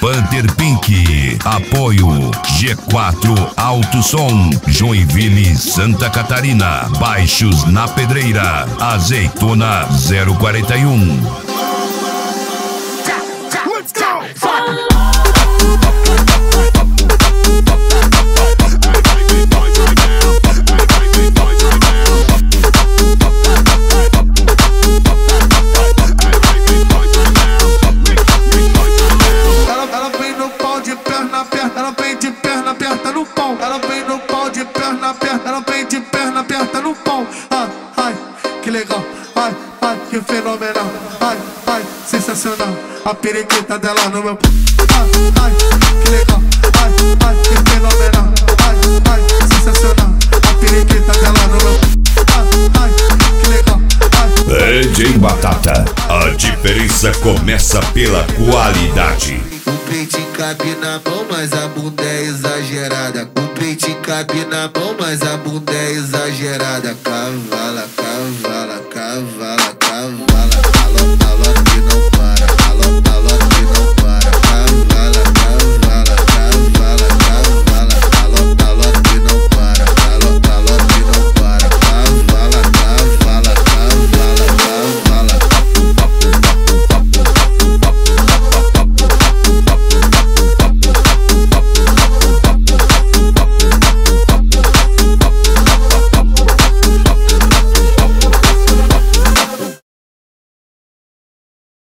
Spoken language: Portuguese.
Panther Pink. Apoio G4 Alto Som, Joinville, Santa Catarina. Baixos na Pedreira, Azeitona 041. Ela vem de perna aberta no pau. Ela vem no pau de perna aberta. Ela vem de perna aberta no pau. Ai, ai, que legal. Ai, ai, que fenomenal. Ai, ai, sensacional. A periquita dela no meu. Ai, ai, que legal. Ai, ai, que fenomenal. Ai, ai, sensacional. A periquita dela no meu. Ai, ai, que legal. Ai. DJ Batata, a diferença começa pela qualidade. O peito cabe na mão, mas a bunda é exagerada. O peito cabe na mão, mas a bunda é exagerada. Cavala, cavala, cavala.